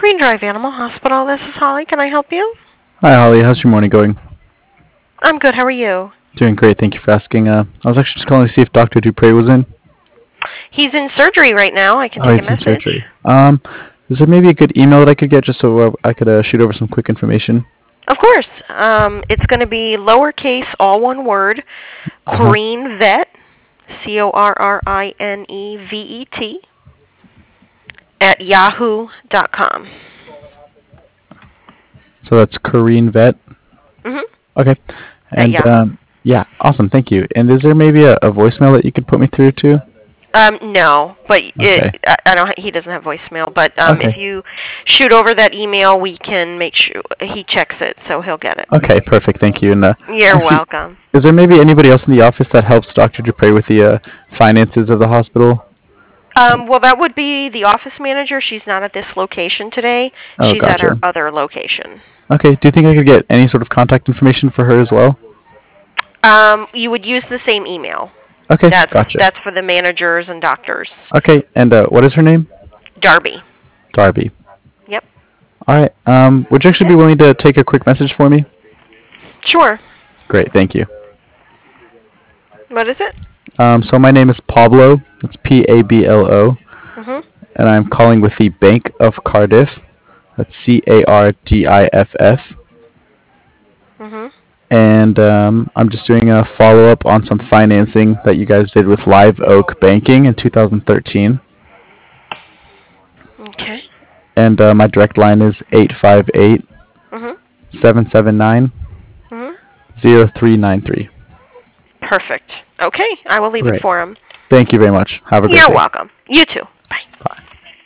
Green Drive Animal Hospital. This is Holly. Can I help you? Hi, Holly. How's your morning going? I'm good. How are you? Doing great. Thank you for asking. I was actually just calling to see if Dr. Dupre was in. He's in surgery right now. I can Oh, take a he's in message. surgery. Is there maybe a good email that I could get just so I could shoot over some quick information? Of course. It's going to be lowercase, all one word, Uh-huh. Corrine Vet, CORRINEVET, at yahoo.com. So that's Corrine Vet. Mhm. Okay. At And Yahoo. yeah, awesome. Thank you. And is there maybe a voicemail that you could put me through to? No, but Okay. I don't. He doesn't have voicemail. But if Okay. you shoot over that email, we can make sure he checks it, so he'll get it. Okay. Perfect. Thank you. And You're actually, welcome. is there maybe anybody else in the office that helps Dr. Dupre with the finances of the hospital? Well, that would be the office manager. She's not at this location today. Oh, She's at our gotcha. other location. Okay. Do you think I could get any sort of contact information for her as well? You would use the same email. Okay. That's Gotcha. that's for the managers and doctors. Okay. And what is her name? Darby. Darby. Yep. All right. Would you actually Okay. be willing to take a quick message for me? Sure. Great. Thank you. What is it? So my name is Pablo. It's Pablo, Mhm. and I'm calling with the Bank of Cardiff. That's Cardiff. Mhm. And I'm just doing a follow up on some financing that you guys did with Live Oak Banking in 2013. Okay. And my direct line is 858 Mhm. 779 Mhm. 0393. Perfect. Okay. I will leave it Great. for him. Thank you very much. Have a great You're day. welcome. You too. Bye. Bye.